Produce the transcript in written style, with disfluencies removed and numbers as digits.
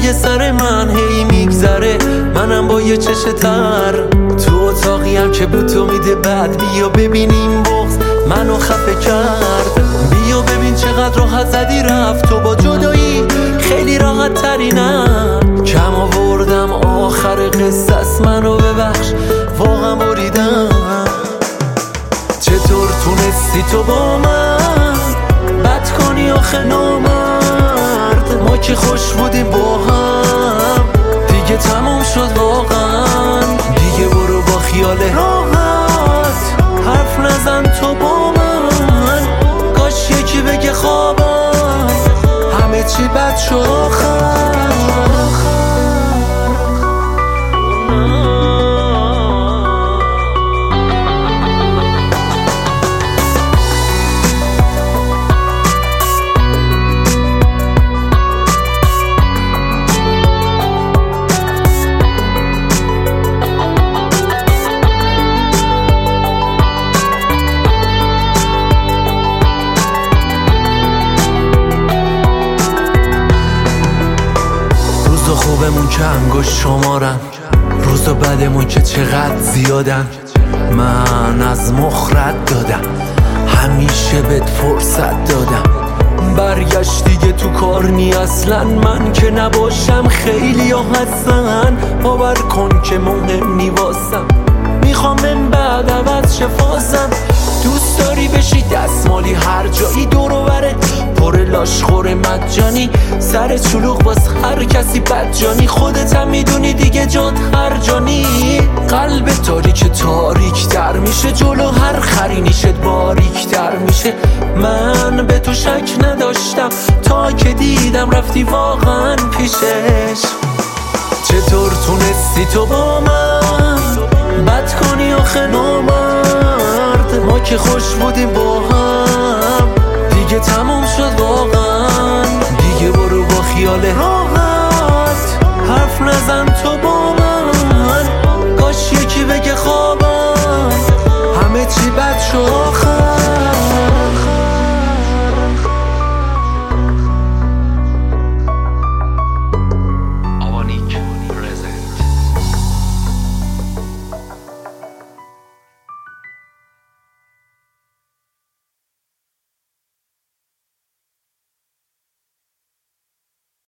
روی سر من هی میگذره، منم با یه چش تر تو اتاقیم که بود تو میده بعد. بیا ببینیم بغض منو خفه کرد، بیا ببین چقدر راحت زدی رفت تو با جدایی، خیلی راحت ترینم. کم آوردم آخر قصه است، منو ببخش واقعا بریدم. چطور تونستی تو با من بد کنی آخه نامرد؟ ما که خوش بودیم با هم، دیگه تموم شد واقعا. دیگه برو با خیال راحت حرف نزن تو با من، کاش یکی بگه خوابم همه چی بد شد آخر. روزا خوبمون که انگشت شمارن، روزا بدمون که چقدر زیادن. من از مخرت دادم، همیشه بهت فرصت دادم. برگشت دیگه تو کار نی اصلا، من که نباشم خیلی ها هستن. باور کن که مهم نی واسم، میخوام من بعد عوض شفاسم. دوست داری بشی دستمالی هر جایی دور و برت پر لاشخور مجانی، سر چلوغ باز هر کسی بدجانی. خودت هم میدونی دیگه جات هر جانی. قلب تاریک تاریک تر میشه، جلو هر خرینیشت باریک تر میشه. من به تو شک نداشتم تا که دیدم رفتی واقعا پیشش. چطور تونستی تو با من بد کنی آخه نامرد؟ ما که خوش بودیم با هم، دیگه تموم شد واقعا. دیگه برو با خیال راحت